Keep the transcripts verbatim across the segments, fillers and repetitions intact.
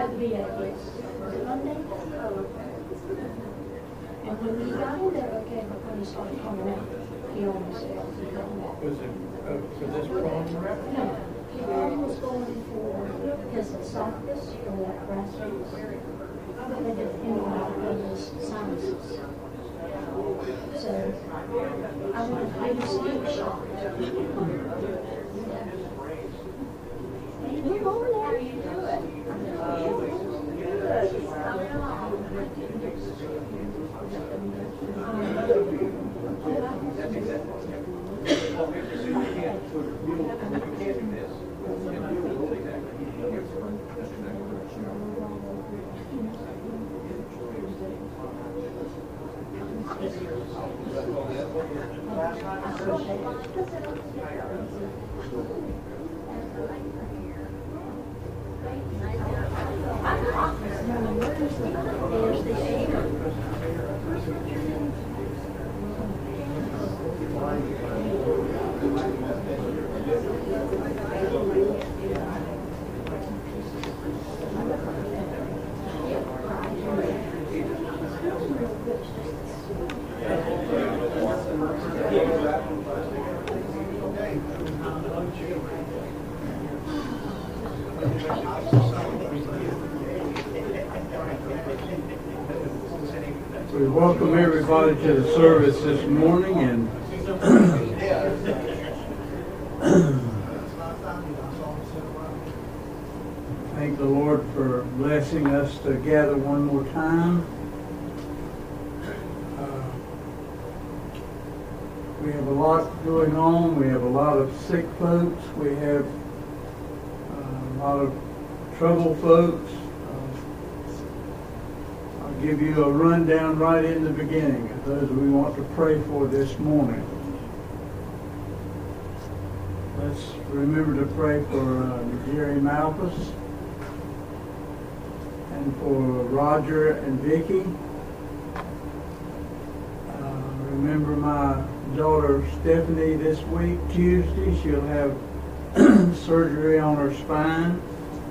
to be at this. Was it Monday? And when he got in there, okay, but when he started coming out, he almost fell. He couldn't walk. Was it uh, for this prom? No. He was going for his esophagus or that grassroots. They did antibiotic of his sinuses. So I wanted to do skin shot. Good morning. How are you doing? We welcome everybody to the service this morning, and thank the Lord for blessing us to gather one more time. Uh, we have a lot going on. We have a lot of sick folks. We have uh, a lot of troubled folks. Give you a rundown right in the beginning of those we want to pray for this morning. Let's remember to pray for uh, Jerry Malpas and for Roger and Vicky. Uh, remember my daughter Stephanie this week, Tuesday. She'll have surgery on her spine.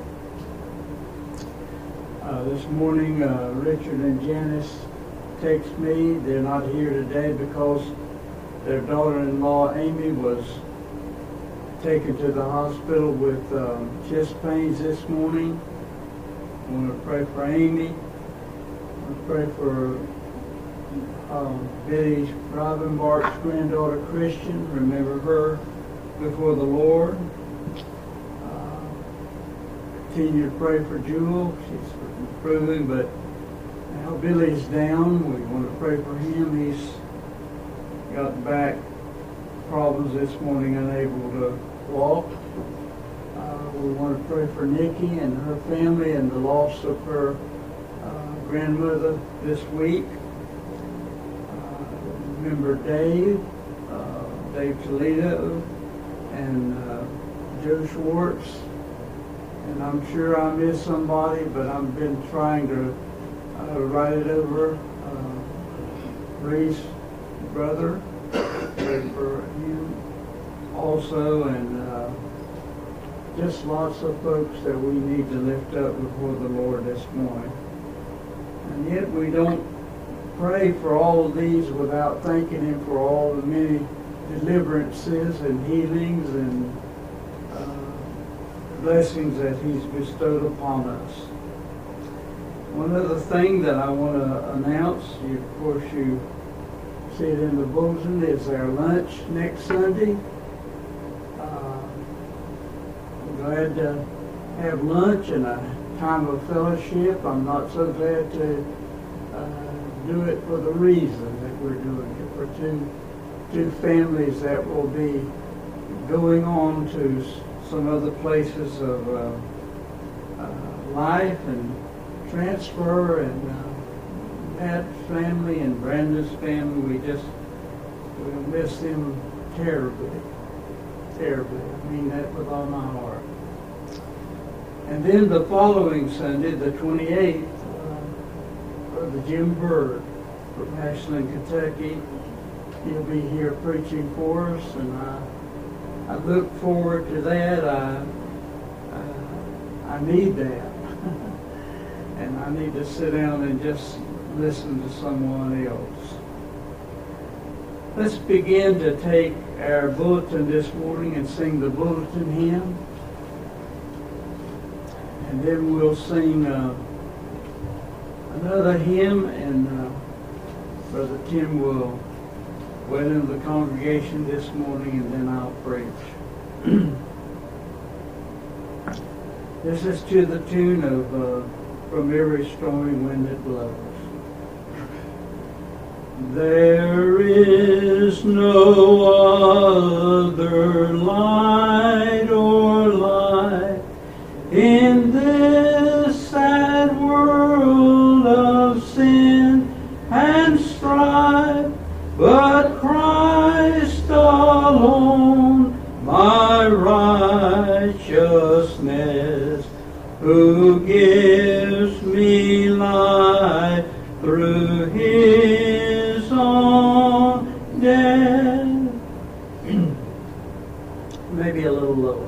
Uh, this morning, uh, Richard and Janice text me. They're not here today because their daughter-in-law, Amy, was taken to the hospital with um, chest pains this morning. I want to pray for Amy. I want to pray for um, Betty Robinbart's granddaughter, Christian. Remember her before the Lord. Uh, continue to pray for Jewel. She's improving, but now Billy's down. We want to pray for him. He's got back problems this morning, unable to walk. Uh, we want to pray for Nikki and her family and the loss of her uh, grandmother this week. Uh, remember Dave, uh, Dave Toledo, and uh, Joe Schwartz. And I'm sure I missed somebody, but I've been trying to uh, write it over. Uh, Reese's brother, pray for him also, and uh, just lots of folks that we need to lift up before the Lord this morning. And yet we don't pray for all of these without thanking Him for all the many deliverances and healings and blessings that He's bestowed upon us. One other thing that I want to announce, you, of course you see it in the bulletin, is our lunch next Sunday. Uh, I'm glad to have lunch and a time of fellowship. I'm not so glad to uh, do it for the reason that we're doing it, for two, two families that will be going on to some other places of uh, uh, life and transfer, and uh, Pat's family and Brandon's family, we just we'll miss them terribly, terribly. I mean that with all my heart. And then the following Sunday, the twenty-eighth, uh, Brother Jim Bird from Ashland, Kentucky, he'll be here preaching for us, and I. I look forward to that. I, uh, I need that. and I need to sit down and just listen to someone else. Let's begin to take our bulletin this morning and sing the bulletin hymn. And then we'll sing uh, another hymn, and uh, Brother Tim will wait in the congregation this morning, and then I'll preach. This is to the tune of uh, From Every Stormy Wind That Blows. There is no other light or life in this sad world of sin and strife, but Christ alone, my righteousness, who gives me life through His own death. Maybe a little lower.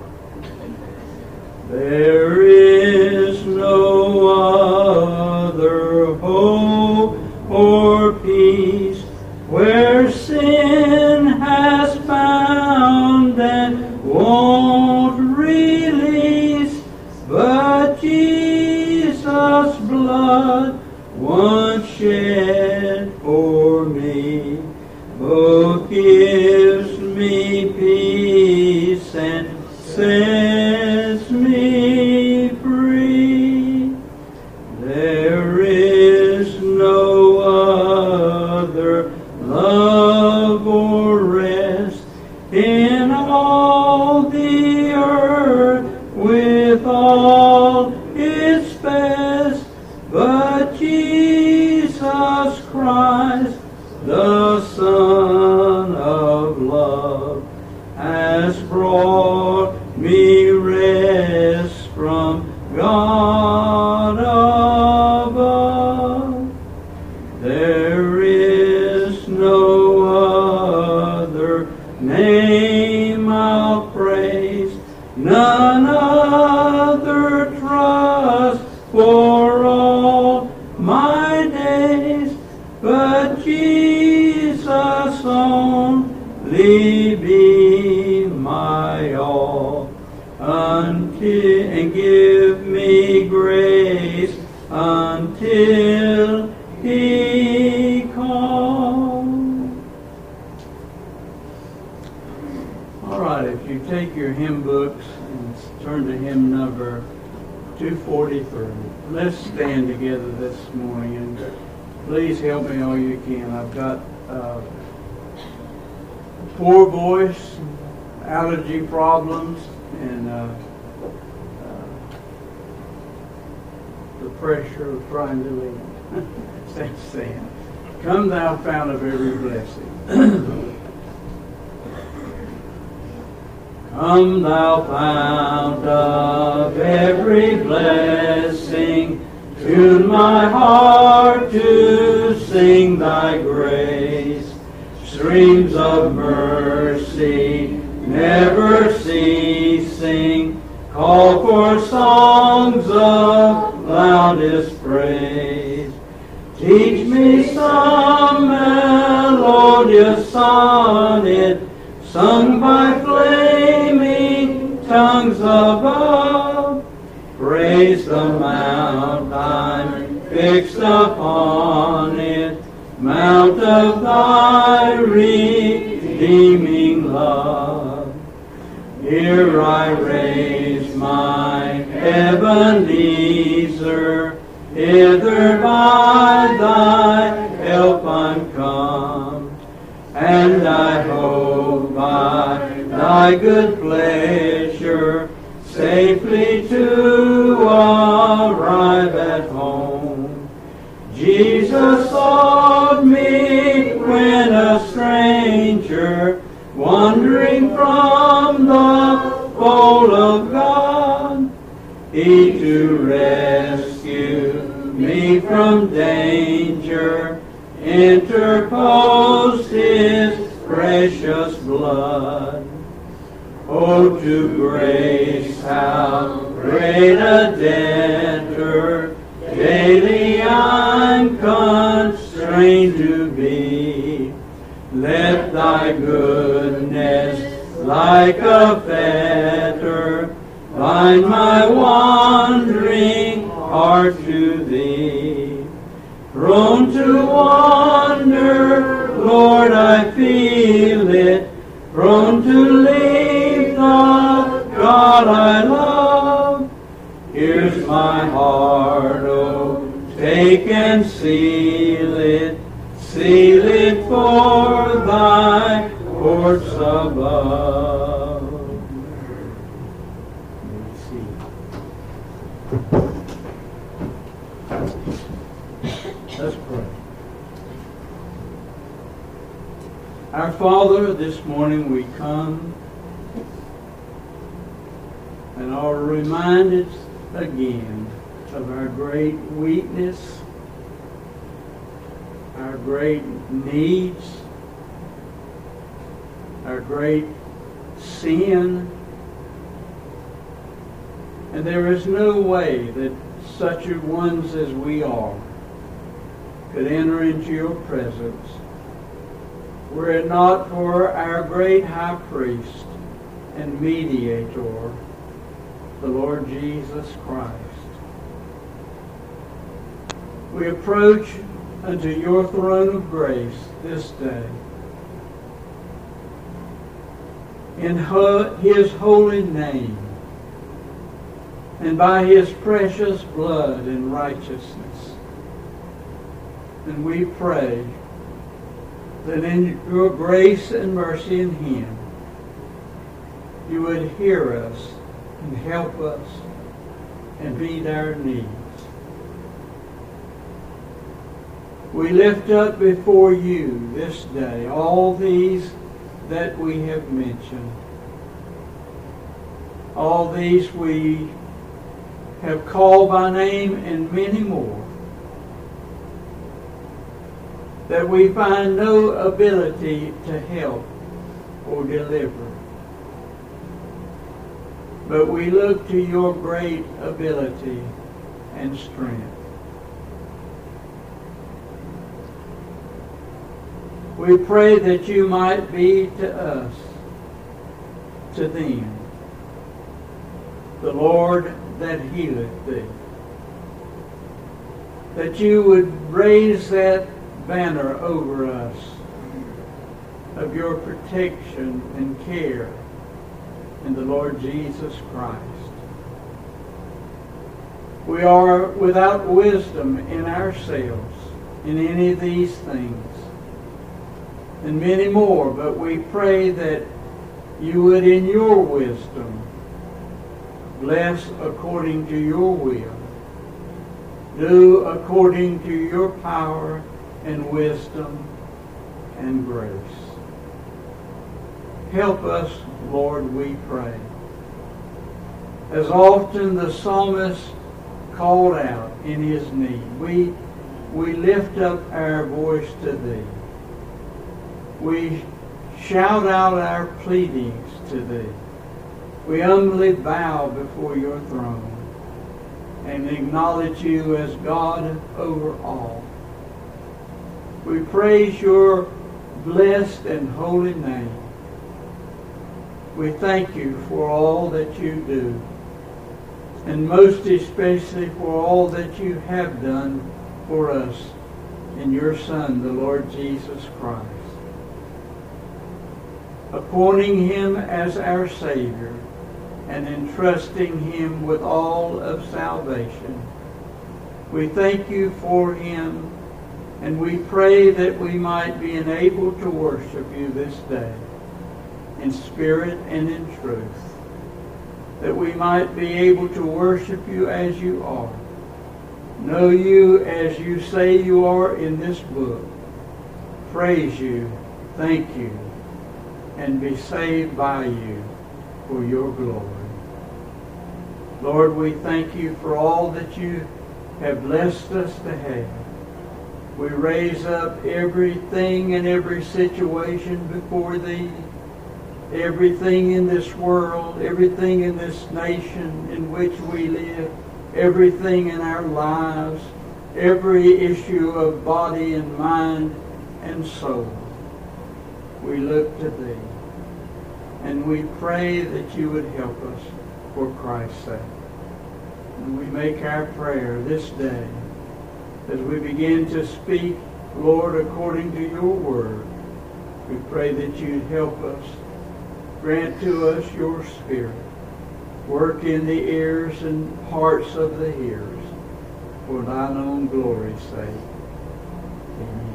There is no other hope or peace where sin has found and won't release, but Jesus' blood once shed for me both gives me peace and sets me free. There is no other love or rest in all the earth with all its best, but Jesus Christ, the Son of love, has brought me rest from God above. There is no other name I'll praise, none other trust for all my days, but Jesus only be my all, until and give me grace until He comes. All right, if you take your hymn books and turn to hymn number two forty-three. Let's stand together this morning, and please help me all you can. I've got uh, poor voice, allergy problems, and uh, uh, the pressure of trying to live. Let's stand. Come thou fount of every blessing. Come thou fount of every blessing, tune my heart to sing thy grace. Streams of mercy never ceasing, call for songs of loudest praise. Teach me some melodious sonnet, sung by flaming tongues above. Praise the mount I'm fixed upon it, mount of thy redeeming love. Here I raise my Ebenezer, hither by thy help I'm come, and I hope by thy good pleasure safely to arrive at home. Jesus sought me when a stranger, wandering from the fold of God. He to rescue me from danger interposed His precious blood. Oh, to grace how great a debtor daily I'm constrained to be. Let thy goodness like a fetter bind my wandering heart to thee. Prone to wander, Lord, I feel it. Prone to leave the God I love. Here's my heart, oh, take and seal it. Seal it for thy courts above. Let's pray. Our Father, this morning we come and are reminded again of our great weakness, our great needs, our great sin. And there is no way that such ones as we are could enter into your presence were it not for our great high priest and mediator, the Lord Jesus Christ. We approach unto your throne of grace this day in his holy name and by his precious blood and righteousness. And we pray that in your grace and mercy in him, you would hear us and help us and meet our needs. We lift up before you this day all these that we have mentioned. All these we have called by name and many more that we find no ability to help or deliver. But we look to your great ability and strength. We pray that you might be to us, to them, the Lord that healeth thee. That you would raise that banner over us of your protection and care in the Lord Jesus Christ. We are without wisdom in ourselves in any of these things and many more, but we pray that you would in your wisdom bless according to your will, do according to your power and wisdom and grace. Help us, Lord, we pray. As often the psalmist called out in his need, we, we lift up our voice to thee. We shout out our pleadings to thee. We humbly bow before your throne and acknowledge you as God over all. We praise your blessed and holy name. We thank you for all that you do, and most especially for all that you have done for us in your Son, the Lord Jesus Christ. Appointing him as our Savior and entrusting him with all of salvation. We thank you for him, and we pray that we might be enabled to worship you this day in spirit and in truth, that we might be able to worship you as you are, know you as you say you are in this book, praise you, thank you, and be saved by you for your glory. Lord, we thank you for all that you have blessed us to have. We raise up everything and every situation before thee, everything in this world, everything in this nation in which we live, everything in our lives, every issue of body and mind and soul. We look to Thee, and we pray that You would help us for Christ's sake. And we make our prayer this day as we begin to speak, Lord, according to Your word. We pray that You'd help us, grant to us Your Spirit, work in the ears and hearts of the hearers, for Thine own glory's sake. Amen.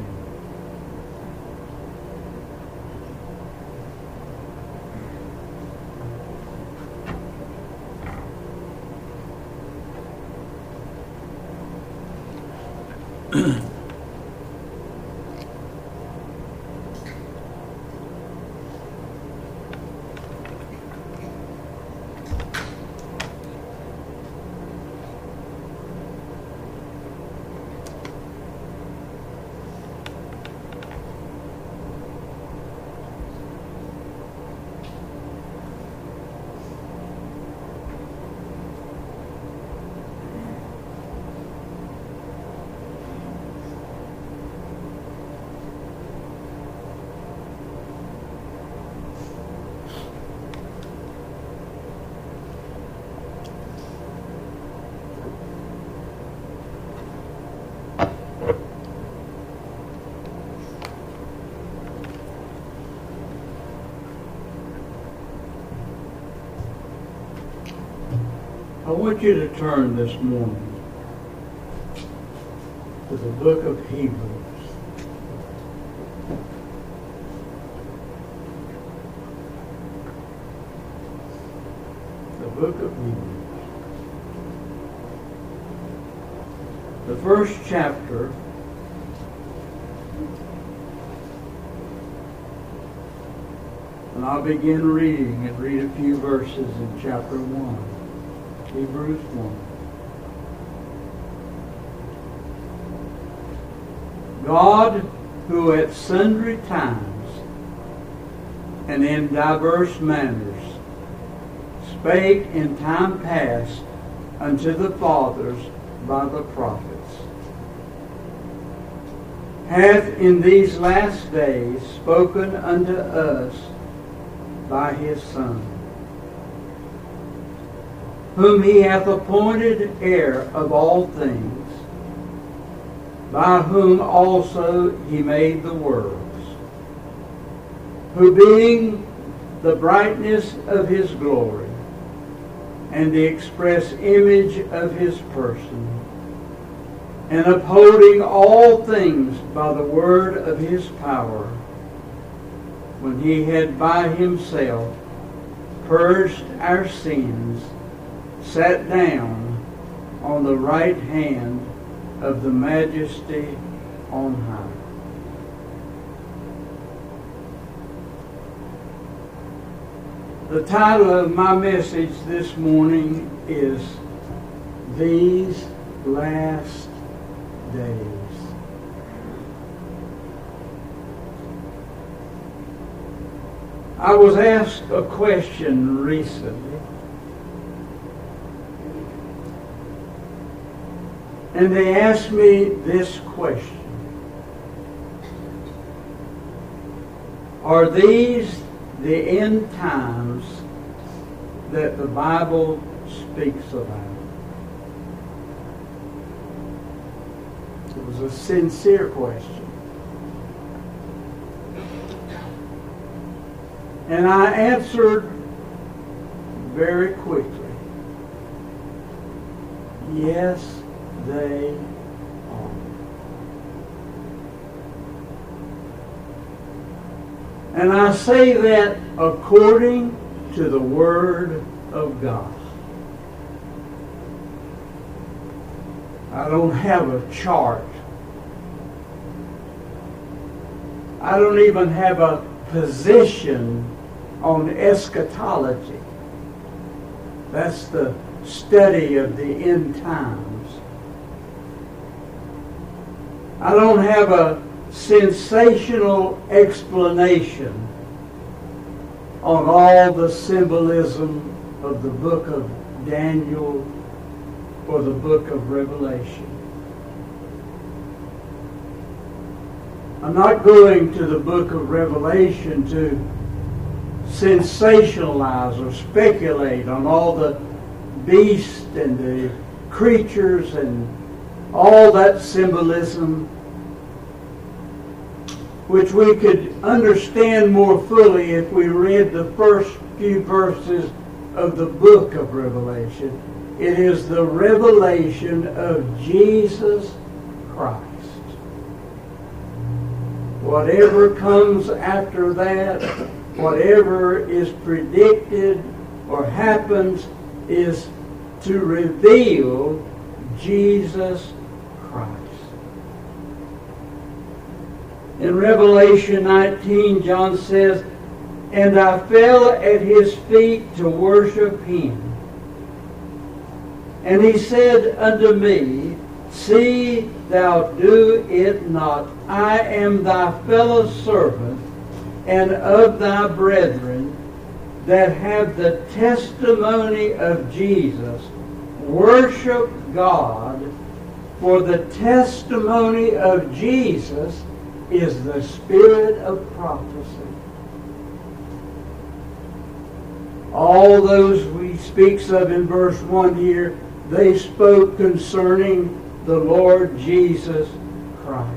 I want you to turn this morning to the book of Hebrews. The book of Hebrews. The first chapter. And I'll begin reading and read a few verses in chapter one. Hebrews one. God, who at sundry times and in diverse manners spake in time past unto the fathers by the prophets, hath in these last days spoken unto us by His Son, whom He hath appointed heir of all things, by whom also He made the worlds, who being the brightness of His glory, and the express image of His person, and upholding all things by the word of His power, when He had by Himself purged our sins, sat down on the right hand of the Majesty on high. The title of my message this morning is These Last Days. I was asked a question recently, and they asked me this question: are these the end times that the Bible speaks about? It was a sincere question. And I answered very quickly, yes, they are. And I say that according to the Word of God. I don't have a chart. I don't even have a position on eschatology. That's the study of the end times. I don't have a sensational explanation on all the symbolism of the book of Daniel for the book of Revelation. I'm not going to the book of Revelation to sensationalize or speculate on all the beasts and the creatures and all that symbolism, which we could understand more fully if we read the first few verses of the book of Revelation. It is the revelation of Jesus Christ. Whatever comes after that, whatever is predicted or happens, is to reveal Jesus Christ. In Revelation nineteen, John says, "And I fell at his feet to worship him. And he said unto me, See thou do it not. I am thy fellow servant and of thy brethren that have the testimony of Jesus. Worship God, for the testimony of Jesus is the spirit of prophecy." All those he speaks of in verse one here, they spoke concerning the Lord Jesus Christ.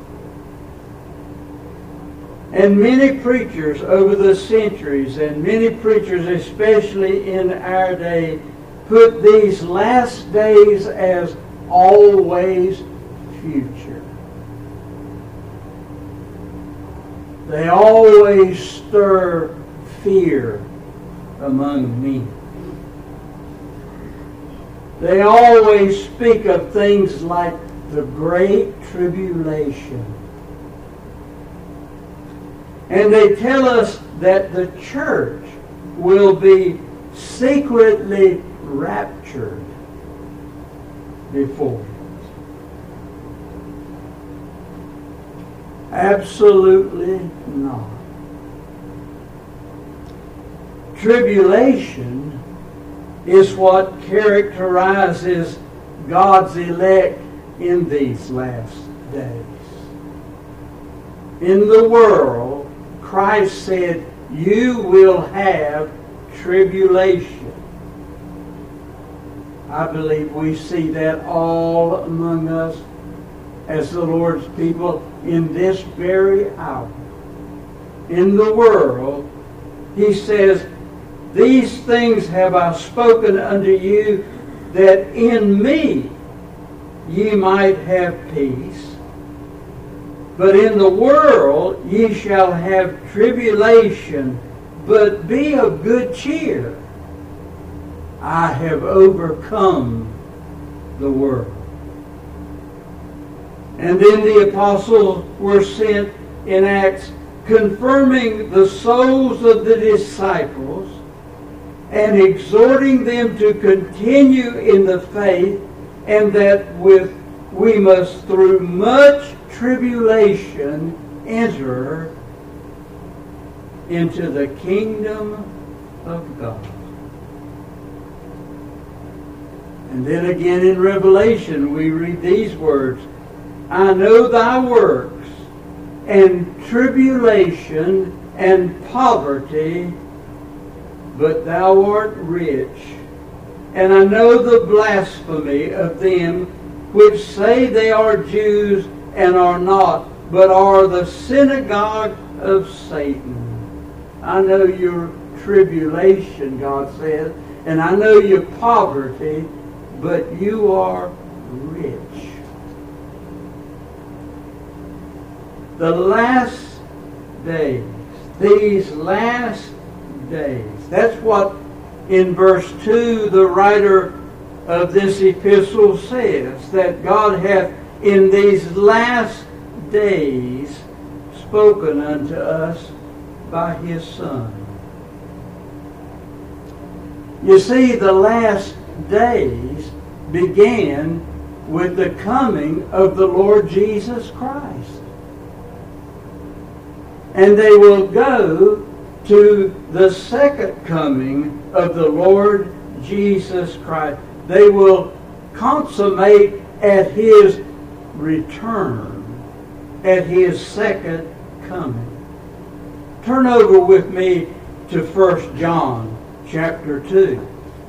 And many preachers over the centuries, and many preachers especially in our day, put these last days as always future. They always stir fear among men. They always speak of things like the Great Tribulation. And they tell us that the church will be secretly raptured before it. Absolutely not. Tribulation is what characterizes God's elect in these last days. In the world, Christ said, you will have tribulation. I believe we see that all among us as the Lord's people in this very hour. In the world, He says, these things have I spoken unto you, that in me ye might have peace. But in the world ye shall have tribulation, but be of good cheer. I have overcome the world. And then the apostles were sent in Acts, confirming the souls of the disciples and exhorting them to continue in the faith, and that with we must through much tribulation enter into the kingdom of God. And then again in Revelation we read these words, I know thy works, and tribulation and poverty, but thou art rich. And I know the blasphemy of them which say they are Jews and are not, but are the synagogue of Satan. I know your tribulation, God says, and I know your poverty, but you are rich. The last days, these last days, that's what in verse two the writer of this epistle says, that God hath in these last days spoken unto us by His Son. You see, the last days began with the coming of the Lord Jesus Christ. And they will go to the second coming of the Lord Jesus Christ. They will consummate at his return, at his second coming. Turn over with me to First John chapter two.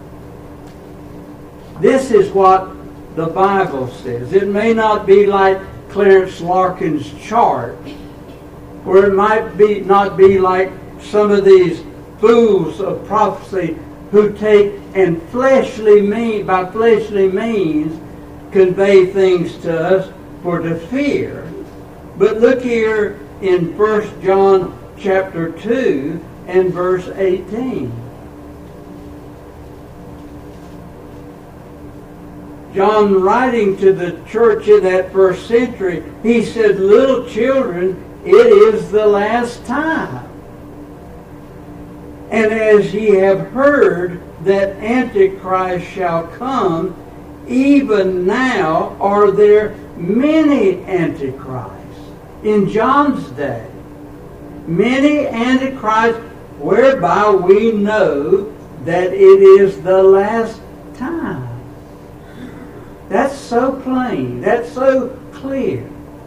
This is what the Bible says. It may not be like Clarence Larkin's chart, or it might be not be like some of these fools of prophecy who take and fleshly mean by fleshly means convey things to us for to fear. But look here in First John chapter two and verse eighteen. John, writing to the church in that first century, he said, "Little children, it is the last time. And as ye have heard that Antichrist shall come, even now are there many Antichrists." In John's day, many Antichrists, whereby we know that it is the last time. That's so plain. That's so clear.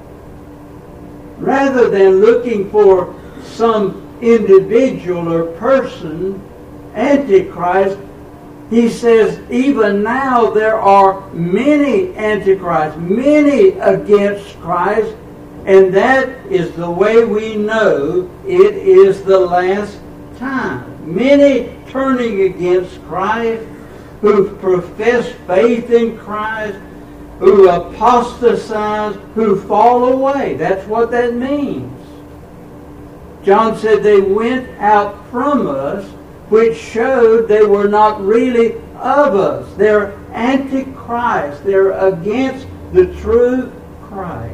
Rather than looking for some individual or person, Antichrist, he says, even now there are many Antichrists, many against Christ, and that is the way we know it is the last time. Many turning against Christ, who profess faith in Christ, who apostatize, who fall away. That's what that means. John said they went out from us, which showed they were not really of us. They're antichrist. They're against the true Christ.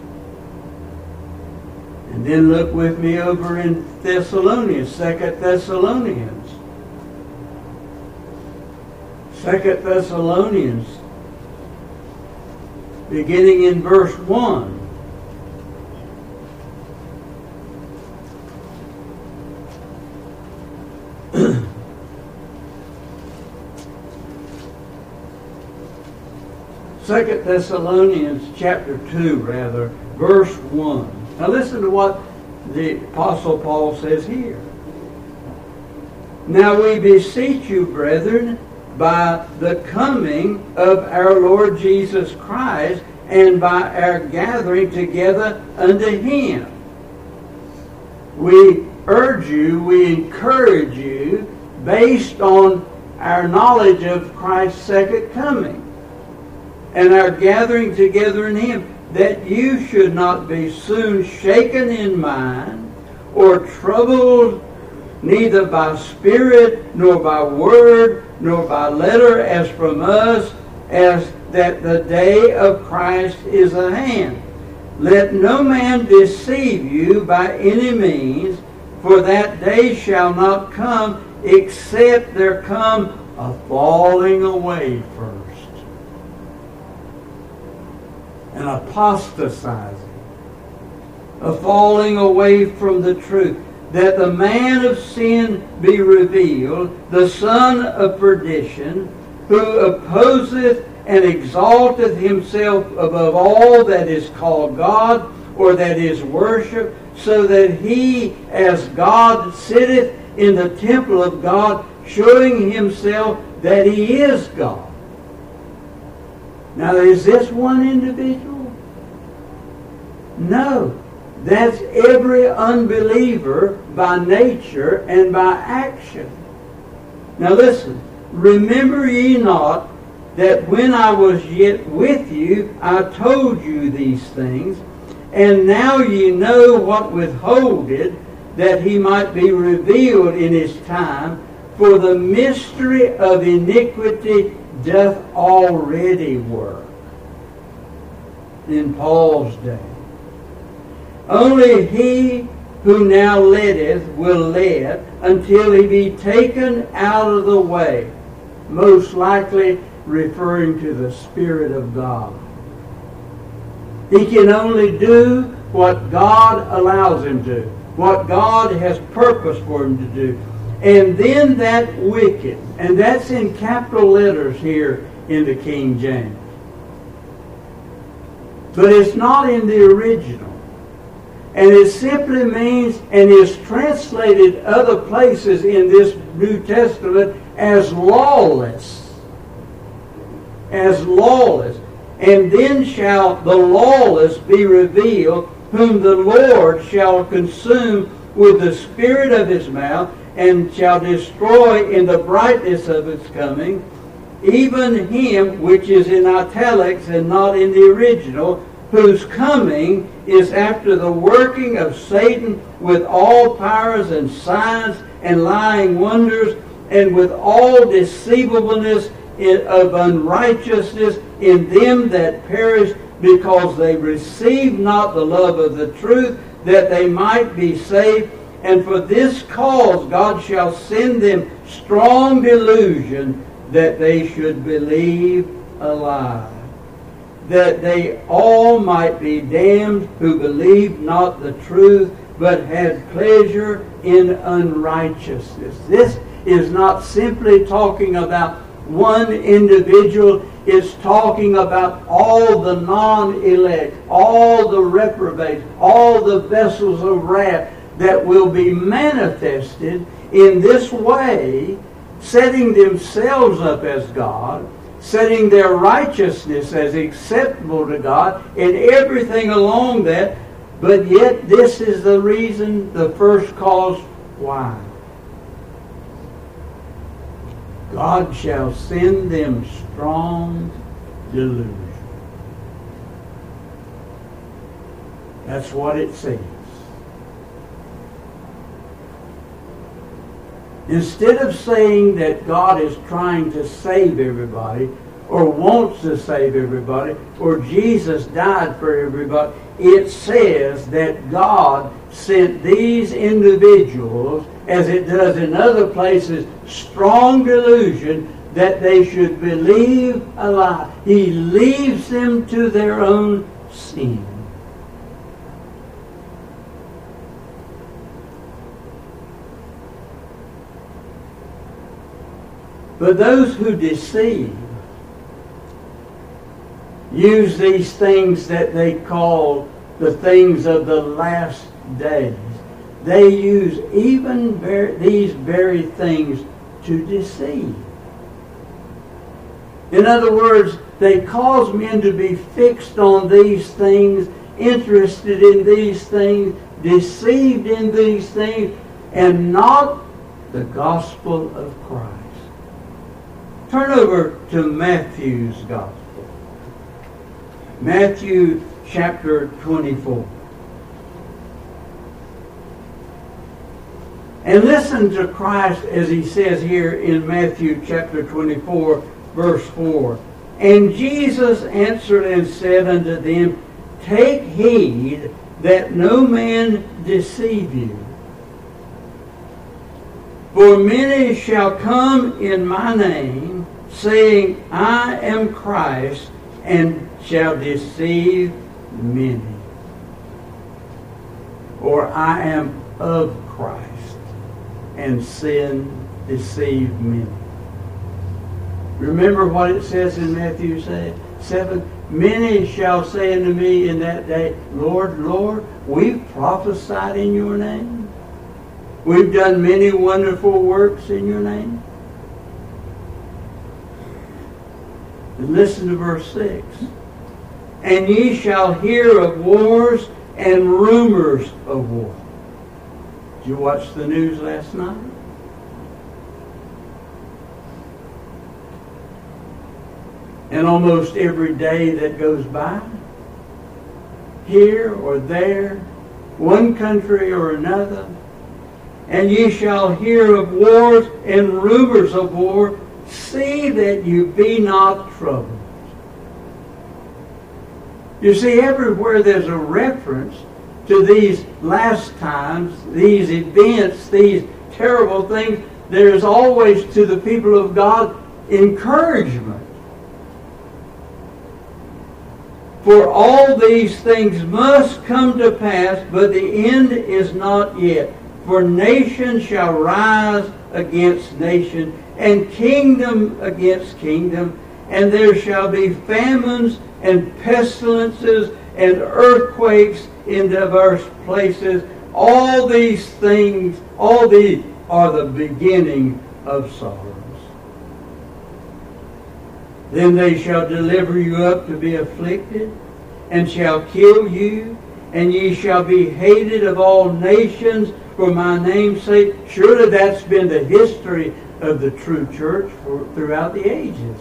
And then look with me over in Thessalonians, Second Thessalonians. Second Thessalonians, beginning in verse one. Second Thessalonians chapter two, rather, verse one. Now listen to what the Apostle Paul says here. "Now we beseech you, brethren, by the coming of our Lord Jesus Christ, and by our gathering together unto Him." We urge you, we encourage you, based on our knowledge of Christ's second coming and our gathering together in Him, that you should not be soon shaken in mind or troubled, neither by spirit, nor by word, nor by letter as from us, as that the day of Christ is at hand. Let no man deceive you by any means, for that day shall not come, except there come a falling away first, an apostatizing, a falling away from the truth, that the man of sin be revealed, the son of perdition, who opposeth and exalteth himself above all that is called God, or that is worshipped, so that he, as God, sitteth in the temple of God, showing himself that he is God. Now, is this one individual? No. That's every unbeliever by nature and by action. Now listen, remember ye not that when I was yet with you, I told you these things, and now ye know what withholdeth, that he might be revealed in his time, for the mystery of iniquity doth already work. In Paul's day. Only he who now letteth will let until he be taken out of the way, most likely referring to the Spirit of God. He can only do what God allows him to, what God has purposed for him to do. And then that wicked, and that's in capital letters here in the King James. But it's not in the original. And it simply means, and is translated other places in this New Testament as lawless. As lawless. And then shall the lawless be revealed, whom the Lord shall consume with the spirit of his mouth, and shall destroy in the brightness of his coming, even him, which is in italics and not in the original, whose coming is after the working of Satan with all powers and signs and lying wonders, and with all deceivableness of unrighteousness in them that perish, because they receive not the love of the truth, that they might be saved. And for this cause God shall send them strong delusion, that they should believe a lie, that they all might be damned who believed not the truth, but had pleasure in unrighteousness. This is not simply talking about one individual. It's talking about all the non-elect, all the reprobates, all the vessels of wrath that will be manifested in this way, setting themselves up as God, setting their righteousness as acceptable to God, and everything along that. But yet this is the reason, the first cause, why. God shall send them strong delusion. That's what it says. Instead of saying that God is trying to save everybody, or wants to save everybody, or Jesus died for everybody, it says that God sent these individuals, as it does in other places, strong delusion, that they should believe a lie. He leaves them to their own sin. But those who deceive use these things that they call the things of the last days. They use even ver- these very things to deceive. In other words, they cause men to be fixed on these things, interested in these things, deceived in these things, and not the gospel of Christ. Turn over to Matthew's Gospel. Matthew chapter twenty-four. And listen to Christ as he says here in Matthew chapter twenty-four, verse four. And Jesus answered and said unto them, Take heed that no man deceive you. For many shall come in my name, saying, I am Christ, and shall deceive many. Or I am of Christ, and sin deceive many. Remember what it says in Matthew seven? Many shall say unto me in that day, Lord, Lord, we've prophesied in your name. We've done many wonderful works in your name. And listen to verse six. And ye shall hear of wars and rumors of war. Did you watch the news last night? And almost every day that goes by, here or there, one country or another, and ye shall hear of wars and rumors of war. See that you be not troubled. You see, everywhere there's a reference to these last times, these events, these terrible things, there's always to the people of God encouragement. For all these things must come to pass, but the end is not yet. For nation shall rise against nation, and kingdom against kingdom, and there shall be famines and pestilences and earthquakes in diverse places. All these things, all these are the beginning of sorrows. Then they shall deliver you up to be afflicted, and shall kill you, and ye shall be hated of all nations for my name's sake. Surely that's been the history of the true church for, throughout the ages.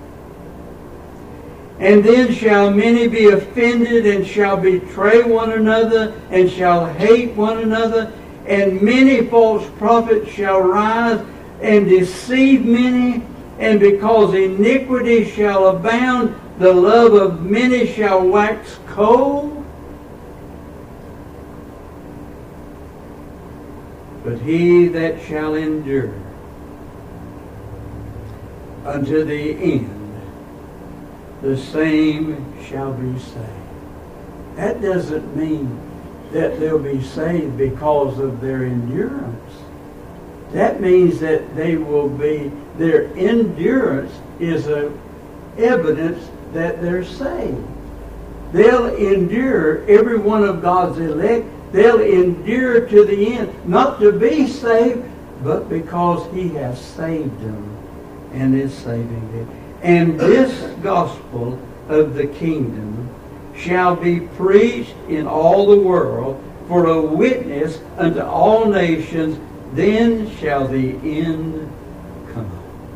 And then shall many be offended, and shall betray one another, and shall hate one another. And many false prophets shall rise, and deceive many. And because iniquity shall abound, the love of many shall wax cold. But he that shall endure unto the end, the same shall be saved. That doesn't mean that they'll be saved because of their endurance. That means that they will be, their endurance is a evidence that they're saved. They'll endure, every one of God's elect, they'll endure to the end, not to be saved, but because He has saved them and is saving them. And this gospel of the kingdom shall be preached in all the world for a witness unto all nations, then shall the end come.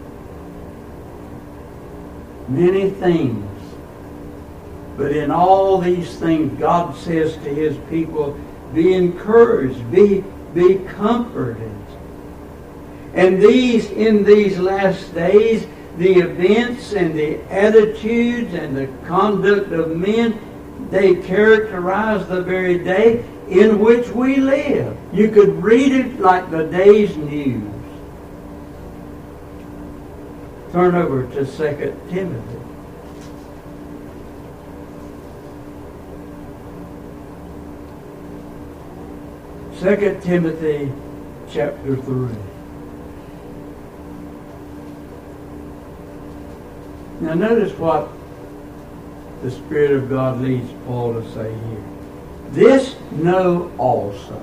Many things, but in all these things God says to His people, be encouraged, be, be comforted. And these, in these last days, the events and the attitudes and the conduct of men, they characterize the very day in which we live. You could read it like the day's news. Turn over to Second Timothy. Second Timothy chapter three. Now notice what the Spirit of God leads Paul to say here. This know also.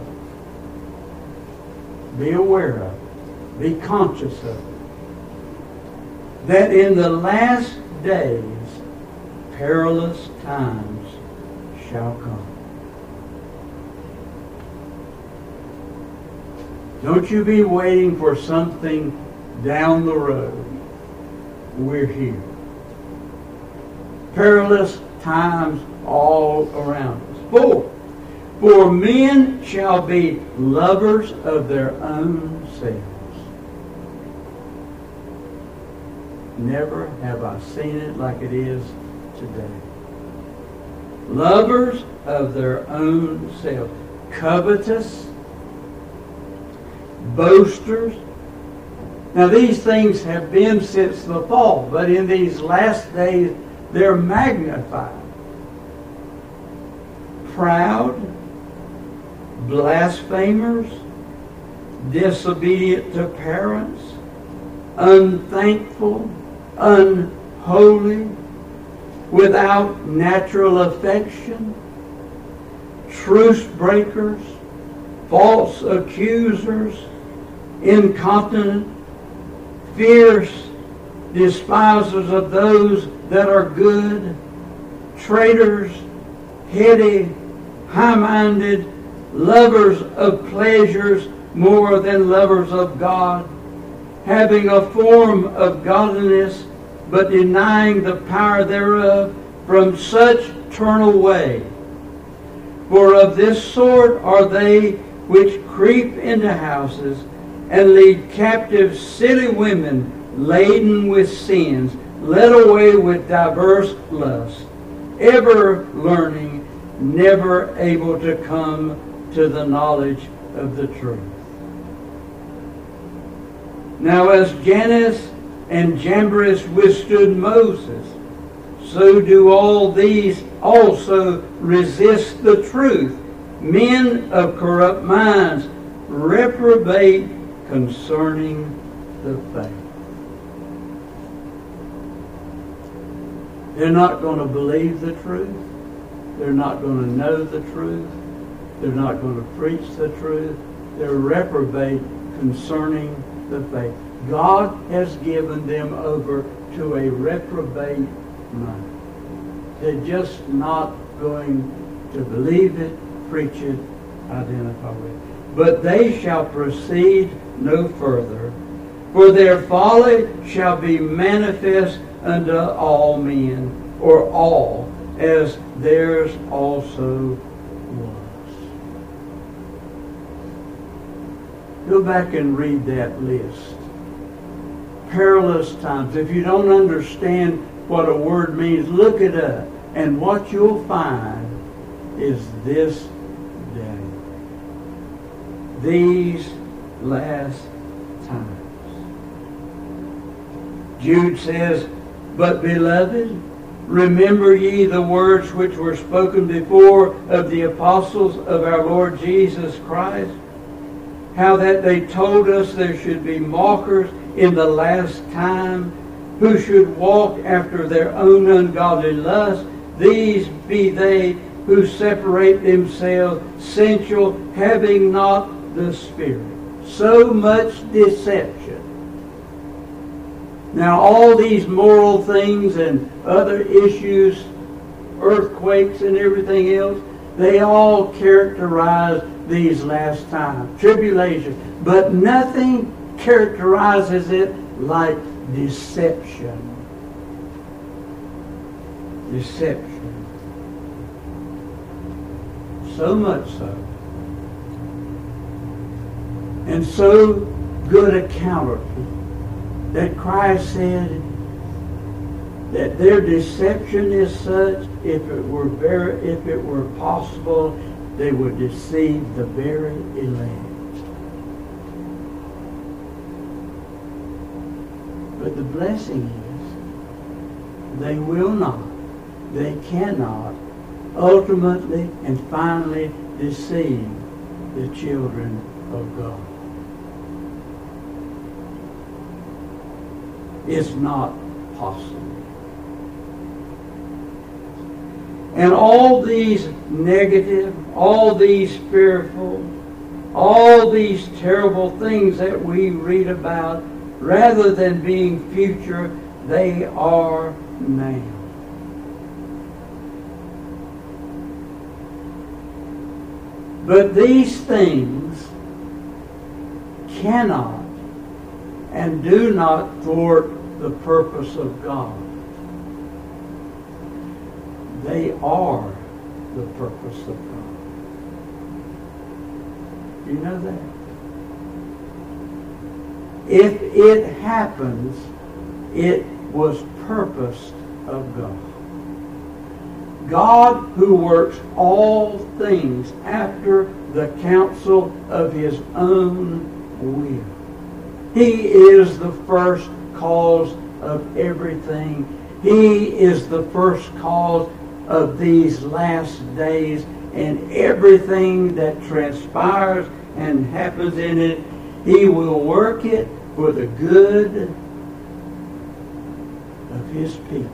Be aware of it. Be conscious of it. That in the last days perilous times shall come. Don't you be waiting for something down the road. We're here. Perilous times all around us. Four. For men shall be lovers of their own selves. Never have I seen it like it is today. Lovers of their own selves. Covetous. Boasters. Now these things have been since the fall, but in these last days they're magnified. Proud, blasphemers, disobedient to parents, unthankful, unholy, without natural affection, truce breakers, false accusers, incontinent, fierce, despisers of those that are good, traitors, heady, high-minded, lovers of pleasures more than lovers of God, having a form of godliness, but denying the power thereof. From such turn away. For of this sort are they which creep into houses, and lead captive silly women laden with sins, led away with diverse lusts, ever learning, never able to come to the knowledge of the truth. Now as Jannes and Jambres withstood Moses, so do all these also resist the truth. Men of corrupt minds, reprobate concerning the faith. They're not going to believe the truth. They're not going to know the truth. They're not going to preach the truth. They're reprobate concerning the faith. God has given them over to a reprobate mind. They're just not going to believe it, preach it, identify with it. But they shall proceed no further, for their folly shall be manifest unto all men, or all, as theirs also was. Go back and read that list. Perilous times. If you don't understand what a word means, look it up. And what you'll find is this day. These last times. Jude says, but beloved, remember ye the words which were spoken before of the apostles of our Lord Jesus Christ, how that they told us there should be mockers in the last time, who should walk after their own ungodly lust. These be they who separate themselves sensual, having not the Spirit. So much deception. Now all these moral things and other issues, earthquakes and everything else, they all characterize these last times. Tribulation. But nothing characterizes it like deception. Deception. So much so. And so good a counterfeit that Christ said that their deception is such, if it were very, if it were possible, they would deceive the very elect. But the blessing is, they will not, they cannot ultimately and finally deceive the children of God. It's not possible. And all these negative, all these fearful, all these terrible things that we read about, rather than being future, they are now. But these things cannot and do not thwart the purpose of God. They are the purpose of God. You know that? If it happens, it was purposed of God. God who works all things after the counsel of His own will. He is the first cause of everything. He is the first cause of these last days, and everything that transpires and happens in it, He will work it for the good of His people.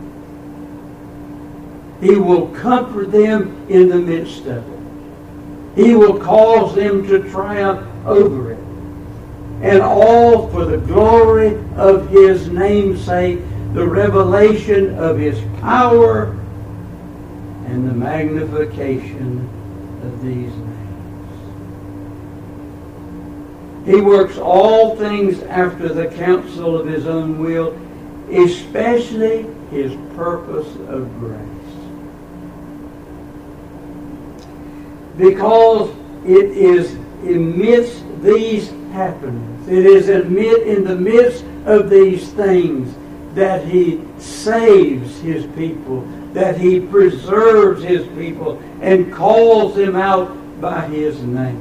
He will comfort them in the midst of it. He will cause them to triumph over it. And all for the glory of His namesake, the revelation of His power and the magnification of these names. He works all things after the counsel of His own will, especially His purpose of grace. Because it is amidst these happenings, it is amid, in the midst of these things that He saves His people, that He preserves His people and calls them out by His name.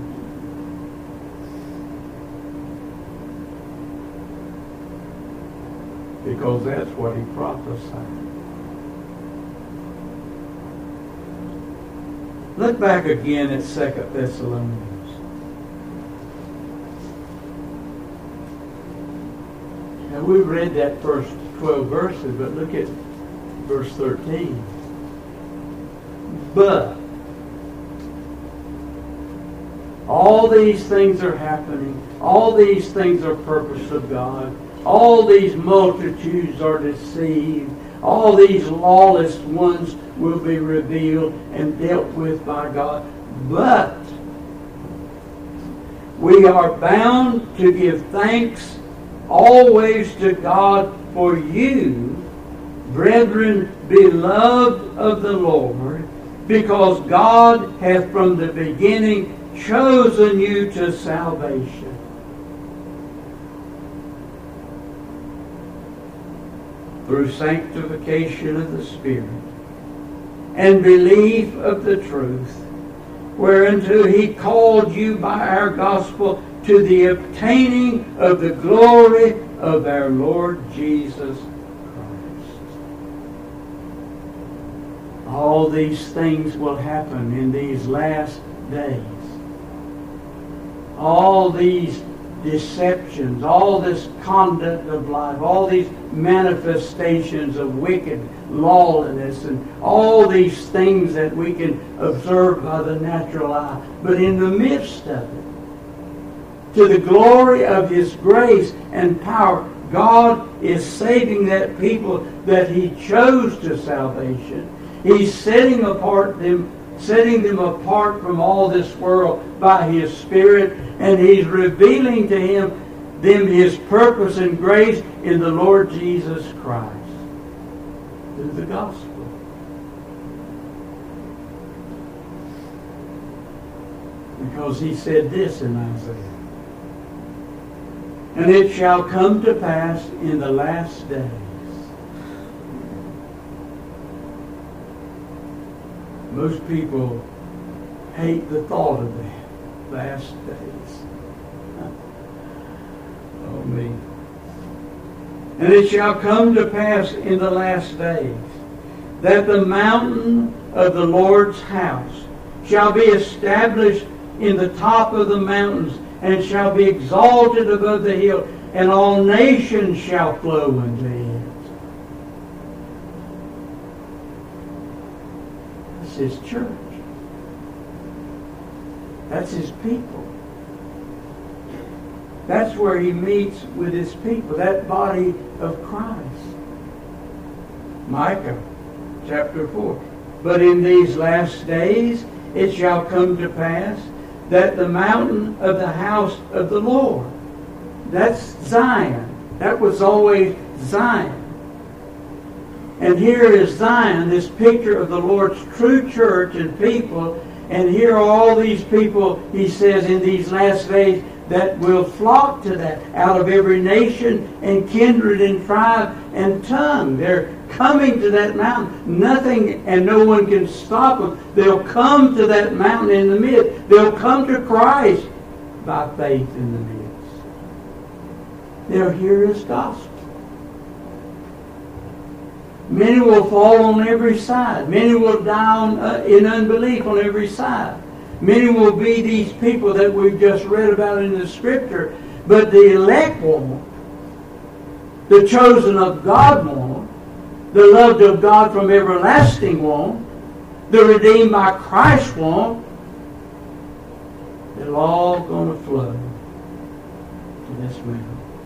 Because that's what He prophesied. Look back again at Second Thessalonians. Now we read that first twelve verses, but look at verse thirteen. But all these things are happening. All these things are purpose of God. All these multitudes are deceived. All these lawless ones will be revealed and dealt with by God. But we are bound to give thanks always to God for you, brethren, beloved of the Lord, because God hath from the beginning chosen you to salvation. Through sanctification of the Spirit and belief of the truth, whereunto He called you by our gospel to the obtaining of the glory of our Lord Jesus Christ. All these things will happen in these last days. All these deceptions, all this conduct of life, all these manifestations of wicked lawlessness, and all these things that we can observe by the natural eye. But in the midst of it, to the glory of His grace and power, God is saving that people that He chose to salvation. He's setting apart them, setting them apart from all this world by His Spirit, and He's revealing to him them His purpose and grace in the Lord Jesus Christ through the gospel. Because He said this in Isaiah. And it shall come to pass in the last days. Most people hate the thought of that. Last days. Oh me. And it shall come to pass in the last days that the mountain of the Lord's house shall be established in the top of the mountains, and shall be exalted above the hill, and all nations shall flow unto it. That's His church. That's His people. That's where He meets with His people, that body of Christ. Micah chapter four. But in these last days it shall come to pass that the mountain of the house of the Lord, that's Zion. That was always Zion. And here is Zion, this picture of the Lord's true church and people. And here are all these people, He says, in these last days that will flock to that out of every nation and kindred and tribe and tongue. They're coming to that mountain. Nothing and no one can stop them. They'll come to that mountain in the midst. They'll come to Christ by faith in the midst. They'll hear His gospel. Many will fall on every side. Many will die on, uh, in unbelief on every side. Many will be these people that we've just read about in the Scripture. But the elect won't. The chosen of God won't. The loved of God from everlasting won't. The redeemed by Christ won't. They're all going to flow to this mountain.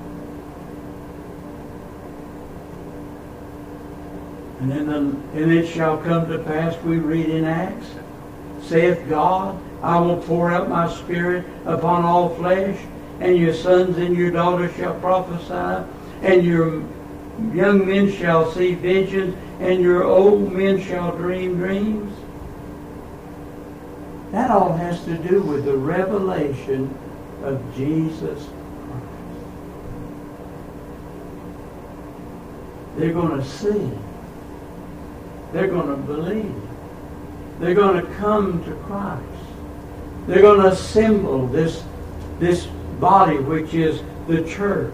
And then the, and it shall come to pass, we read in Acts, saith God, I will pour out my Spirit upon all flesh, and your sons and your daughters shall prophesy, and your young men shall see visions, and your old men shall dream dreams. That all has to do with the revelation of Jesus Christ. They're going to see. They're going to believe. They're going to come to Christ. They're going to assemble this, this body which is the church.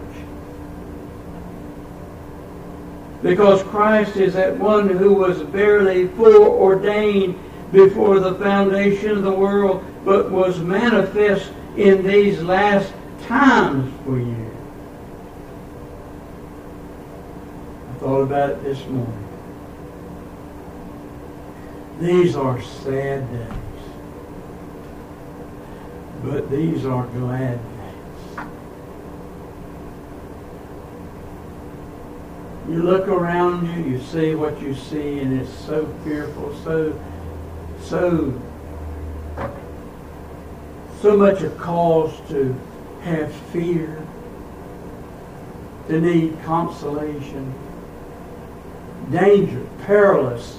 Because Christ is that one who was verily foreordained before the foundation of the world, but was manifest in these last times for you. I thought about it this morning. These are sad days, but these are glad days. You look around you, you see what you see, and it's so fearful, so, so, so much a cause to have fear, to need consolation, danger, perilous.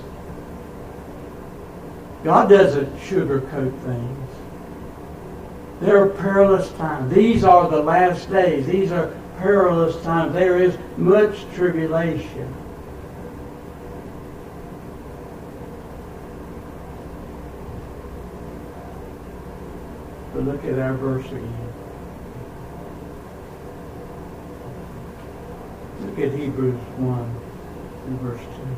God doesn't sugarcoat things. There are perilous times. These are the last days. These are perilous times. There is much tribulation. But look at our verse again. Look at Hebrews one and verse two.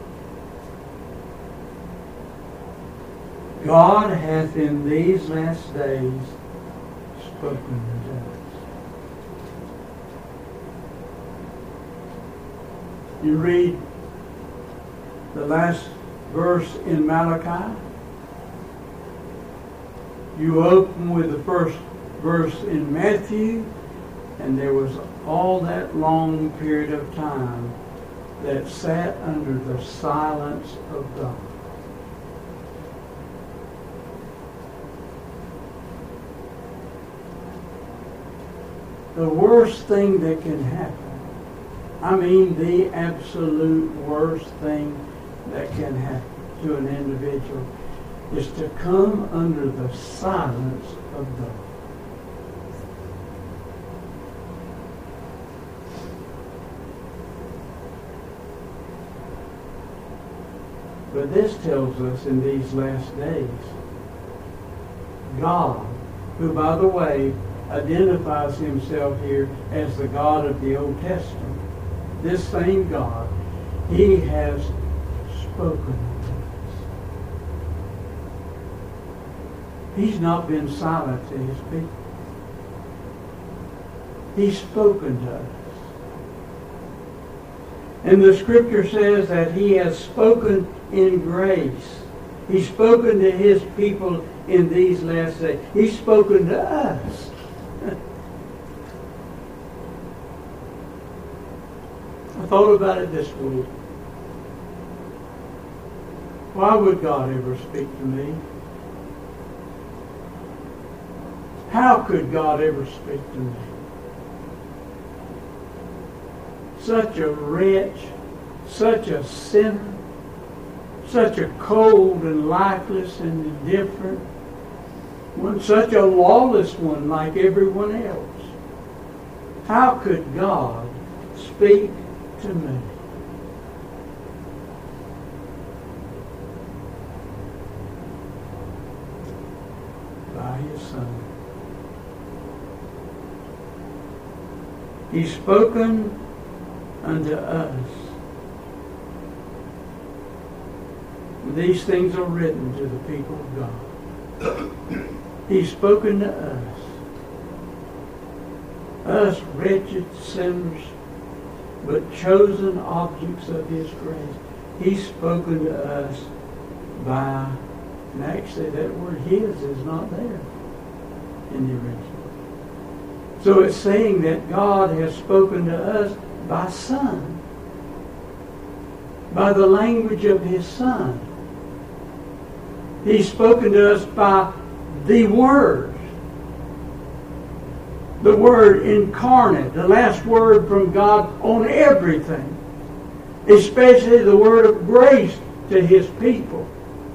God hath in these last days spoken to us. You read the last verse in Malachi. You open with the first verse in Matthew, and there was all that long period of time that sat under the silence of God. The worst thing that can happen, I mean the absolute worst thing that can happen to an individual, is to come under the silence of God. But this tells us in these last days, God, who, by the way, identifies himself here as the God of the Old Testament, this same God, he has spoken to us. He's not been silent to his people. He's spoken to us. And the scripture says that he has spoken in grace. He's spoken to his people in these last days. He's spoken to us. I thought about it this week. Why would God ever speak to me? How could God ever speak to me? Such a wretch, such a sinner, such a cold and lifeless and indifferent one, such a lawless one like everyone else. How could God speak to me? By his Son. He's spoken unto us. These things are written to the people of God. He's spoken to us. Us wretched sinners, but chosen objects of his grace. He's spoken to us by, and actually that word his is not there in the original. So it's saying that God has spoken to us by Son, by the language of his Son. He's spoken to us by the Word, the Word incarnate, the last word from God on everything, especially the word of grace to his people.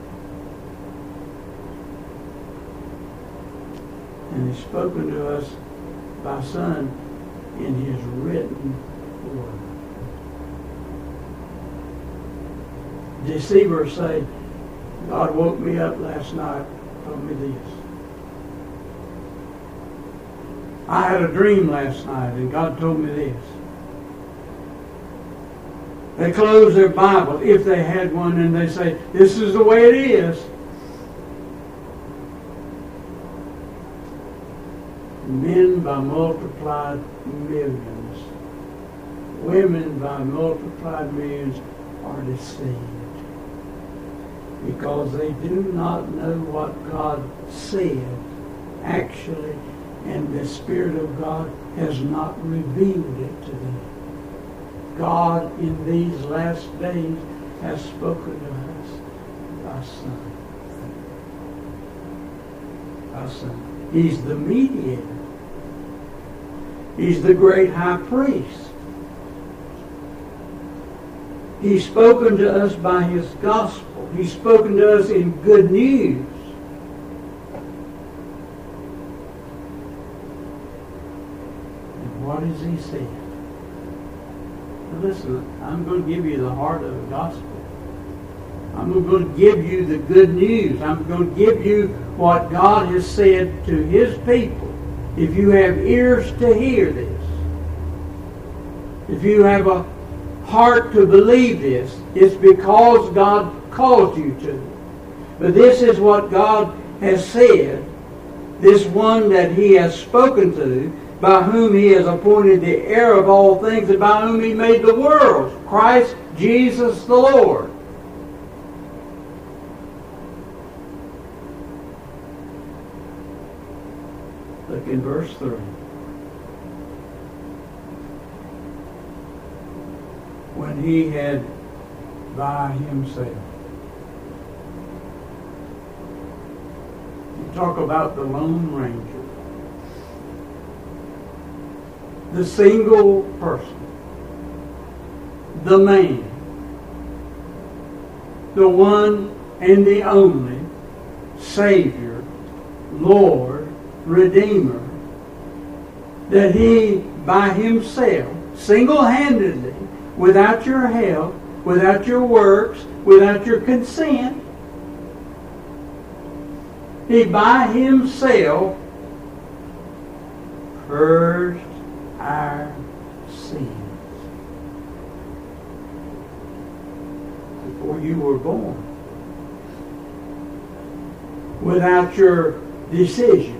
And he's spoken to us by Son in his written word. Deceivers say, God woke me up last night, told me this. I had a dream last night and God told me this. They close their Bible, if they had one, and they say, this is the way it is. Men by multiplied millions, women by multiplied millions are deceived. because they do not know what God said actually, and the Spirit of God has not revealed it to them. God in these last days has spoken to us by Son. By Son. He's the mediator. He's the great high priest. He's spoken to us by His gospel. He's spoken to us in good news. And what has He said? Now listen, I'm going to give you the heart of the gospel. I'm going to give you the good news. I'm going to give you what God has said to His people. If you have ears to hear this, if you have a heart to believe this, it's because God called you to. But this is what God has said, this one that He has spoken to, by whom He has appointed the heir of all things, and by whom He made the worlds, Christ Jesus the Lord. Look in verse three. When He had by Himself. You talk about the Lone Ranger. The single person. The man. The one and the only Savior, Lord, Redeemer, that He by Himself, single-handedly, without your help, without your works, without your consent, He by Himself purged our sins before you were born, without your decision,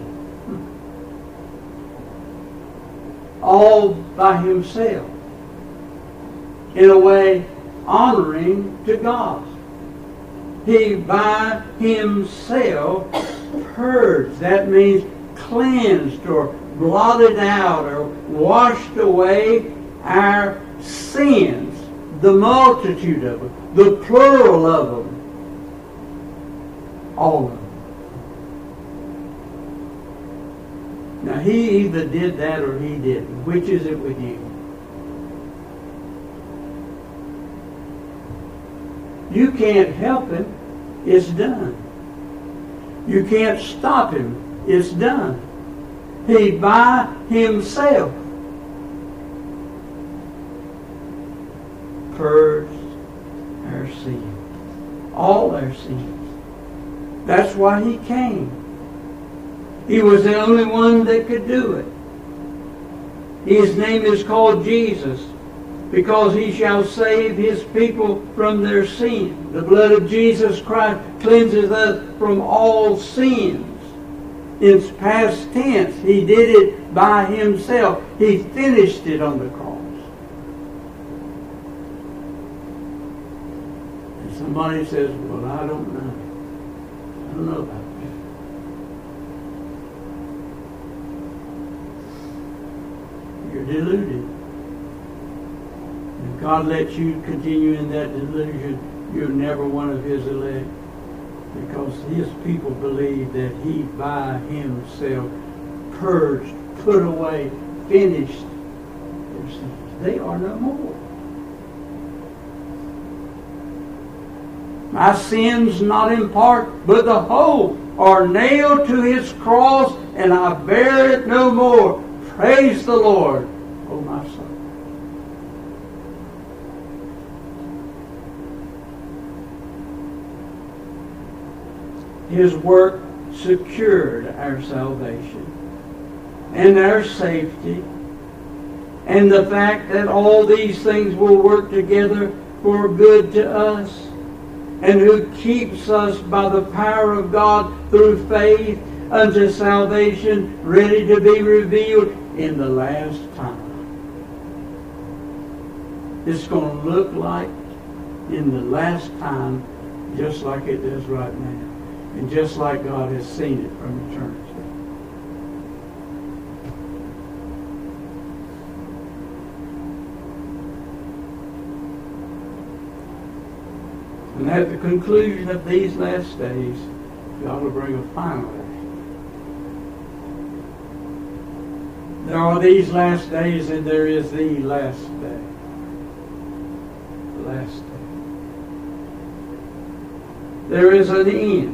all by Himself, in a way honoring to God. He by Himself purged. That means cleansed or blotted out or washed away our sins, the multitude of them, the plural of them, all of them. Now He either did that or He didn't. Which is it with you? You can't help Him. It's done. You can't stop Him. It's done. He by Himself purged our sins. All our sins. That's why He came. He was the only one that could do it. His name is called Jesus, because He shall save His people from their sin. The blood of Jesus Christ cleanses us from all sins. In past tense, He did it by Himself. He finished it on the cross. And somebody says, well, I don't know. I don't know about that. You're deluded. If God lets you continue in that delusion, you're never one of His elect. Because His people believe that He by Himself purged, put away, finished their sins. They are no more. My sins, not in part, but the whole, are nailed to His cross, and I bear it no more. Praise the Lord, O my soul. His work secured our salvation and our safety, and the fact that all these things will work together for good to us, and who keeps us by the power of God through faith unto salvation, ready to be revealed in the last time. It's going to look like in the last time just like it does right now, and just like God has seen it from eternity. And at the conclusion of these last days, God will bring a final day. There are these last days, and there is the last day. The last day. There is an end.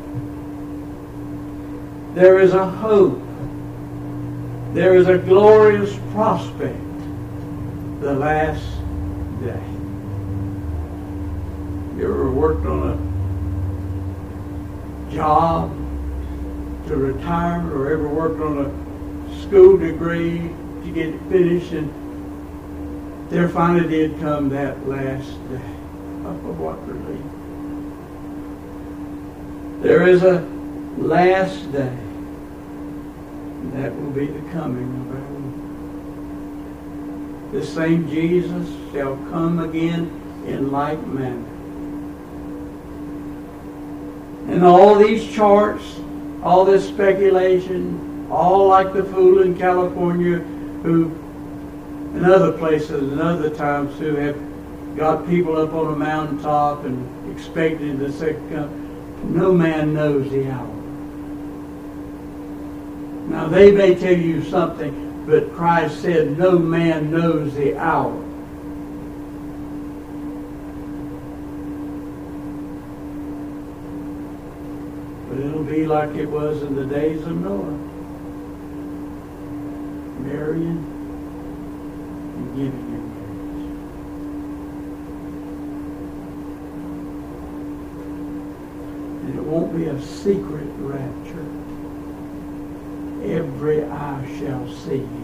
There is a hope. There is a glorious prospect. The last day. You ever worked on a job to retire, or ever worked on a school degree to get it finished, and there finally did come that last day? Oh, what relief. There is a last day, and that will be the coming of our Lord. This same Jesus shall come again in like manner. And all these charts, all this speculation, all like the fool in California who, and other places and other times, who have got people up on a mountaintop and expecting the second coming. No man knows the hour. Now they may tell you something, but Christ said no man knows the hour. But it'll be like it was in the days of Noah. Marrying and giving in marriage. And it won't be a secret rapture. Every eye shall see him.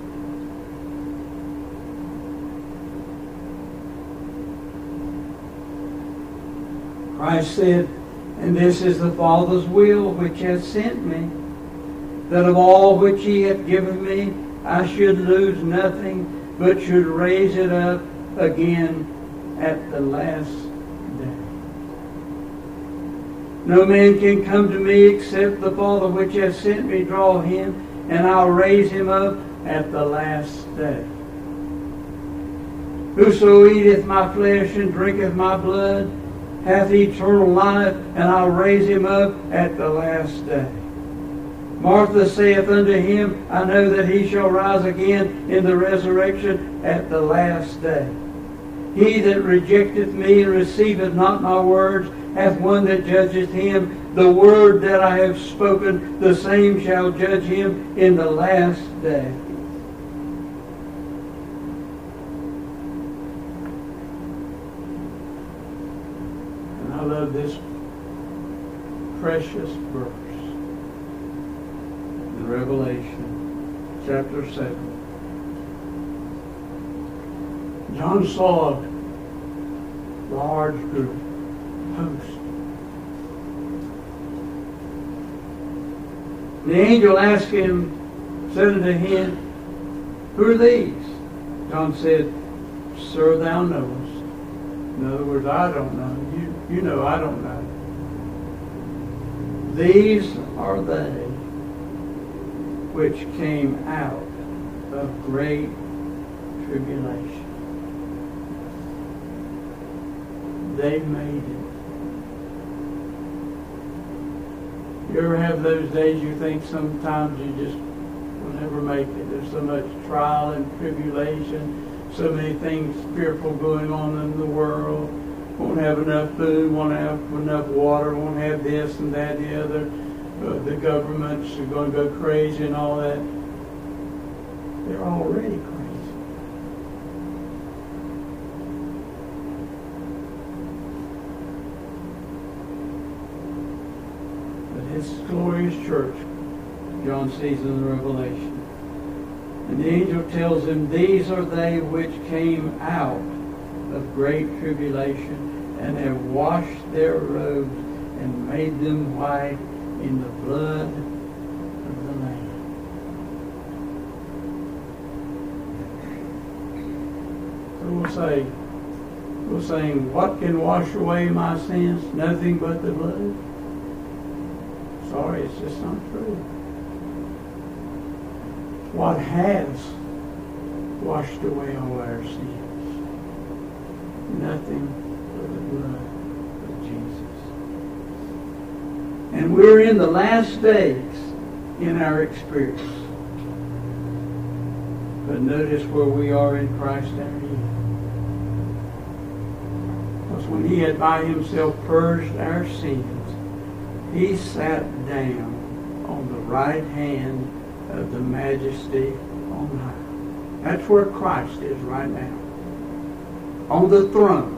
Christ said, and this is the Father's will which hath sent me, that of all which he hath given me, I should lose nothing, but should raise it up again at the last day. No man can come to me except the Father which hath sent me draw him, and I'll raise him up at the last day. Whoso eateth my flesh and drinketh my blood hath eternal life, and I'll raise him up at the last day. Martha saith unto him, I know that he shall rise again in the resurrection at the last day. He that rejecteth me and receiveth not my words hath one that judgeth him. The word that I have spoken, the same shall judge him in the last day. And I love this precious verse. Revelation chapter seven. John saw a large group, host. The angel asked him, said unto him, who are these? John said, Sir, thou knowest. In other words, I don't know. You, you know I don't know. These are they which came out of great tribulation. They made it. You ever have those days you think sometimes you just will never make it? There's so much trial and tribulation, so many things fearful going on in the world. Won't have enough food, won't have enough water, won't have this and that and the other. Uh, the governments are going to go crazy and all that. They're already crazy. But his glorious church, John sees in the Revelation. And the angel tells him, these are they which came out of great tribulation and have washed their robes and made them white in the blood of the Lamb. So we'll say, was saying, what can wash away my sins? Nothing but the blood. Sorry, it's just not true. What has washed away all our sins? Nothing but the blood of Jesus. And we're in the last days in our experience. But notice where we are in Christ our King. Because when he had by himself purged our sins, he sat down on the right hand of the Majesty on high. That's where Christ is right now. On the throne.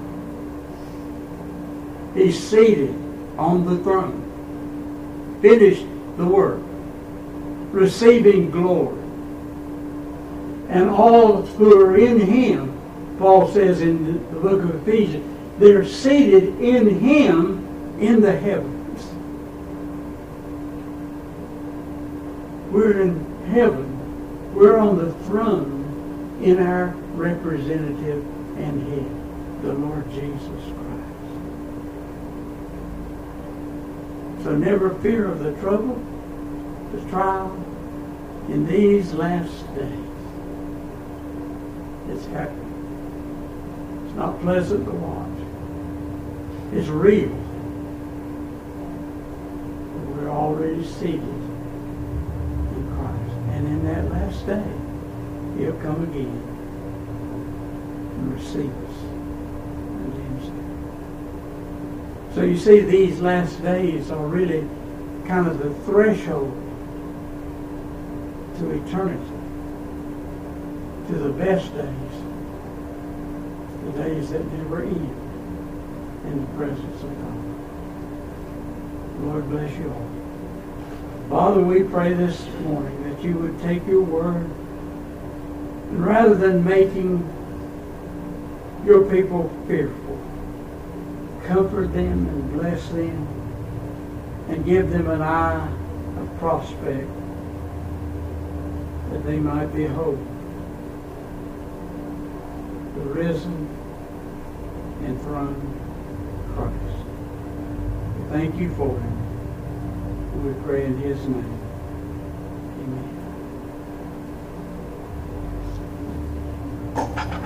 He's seated on the throne. Finished the work. Receiving glory. And all who are in him, Paul says in the book of Ephesians, they're seated in him in the heavens. We're in heaven. We're on the throne in our representative and head, the Lord Jesus Christ. So never fear of the trouble, the trial, in these last days. It's happening. It's not pleasant to watch. It's real. But we're already seated in Christ. And in that last day, he'll come again and receive us unto himself. So you see, these last days are really kind of the threshold to eternity, to the best days, the days that never end in the presence of God. Lord bless you all. Father, we pray this morning that you would take your word and rather than making your people fearful, comfort them and bless them and give them an eye of prospect that they might behold the risen, enthroned Christ. We thank you for him. We pray in his name. Amen.